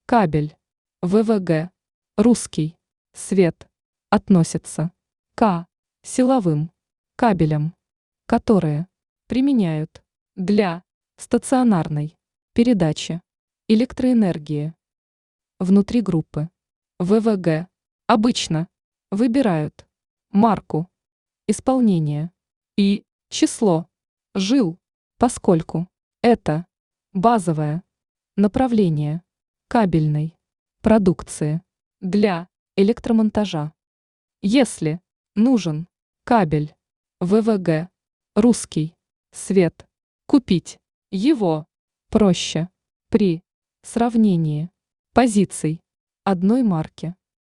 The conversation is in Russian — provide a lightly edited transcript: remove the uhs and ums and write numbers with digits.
Кабель. ВВГ. Русский. Свет. Относится к силовым кабелям, которые применяют для стационарной передачи электроэнергии. Внутри группы ВВГ обычно выбирают марку исполнения и число жил, поскольку это базовое направление кабельной продукции для электромонтажа. Если нужен кабель ВВГ, русский свет, купить его проще при сравнении позиций одной марки.